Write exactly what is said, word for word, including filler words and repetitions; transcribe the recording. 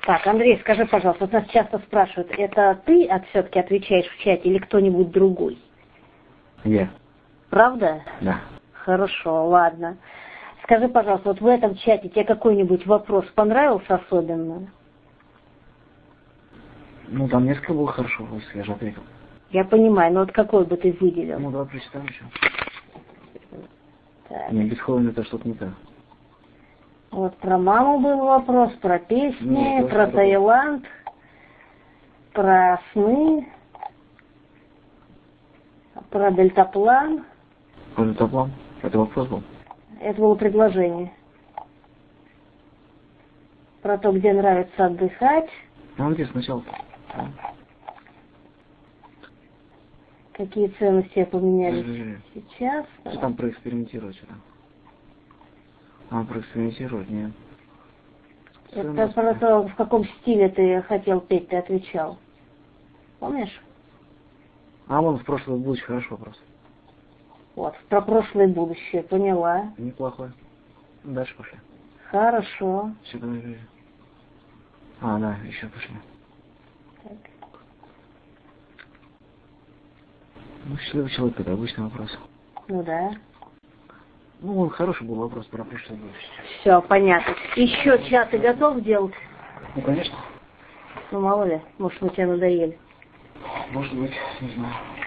Так, Андрей, скажи, пожалуйста, вот нас часто спрашивают, это ты от, все-таки отвечаешь в чате или кто-нибудь другой? Я. Правда? Да. Хорошо, ладно. Скажи, пожалуйста, вот в этом чате тебе какой-нибудь вопрос понравился особенно? Ну, там несколько было хорошо, я же ответил. Я понимаю, но вот какой бы ты выделил? Ну, давай прочитаем еще. Так. Не, Бетховен это что-то не так. Вот про маму был вопрос, про песни, Ну, про Таиланд, про сны, про дельтаплан. Про дельтаплан? Это вопрос был? Это было предложение. Про то, где нравится отдыхать. А где сначала-то? Какие ценности поменялись Жи-жи-жи. сейчас? Что там проэкспериментировать что-то? А, проэкспериментировать, нет. Это про то, в каком стиле ты хотел петь, ты отвечал. Помнишь? А вон в прошлое будущее хорошо просто. Вот, про прошлое и будущее, поняла. Неплохой. Дальше пошли. Хорошо. Все, подожди. А, да, еще пошли. Так. Ну, счастливый человек, это обычный вопрос. Ну да. Ну, он хороший был вопрос про прошлое будущее. Все, понятно. Еще чат ты готов делать? Ну, конечно. Ну, мало ли, может, мы тебе надоели. Может быть, не знаю.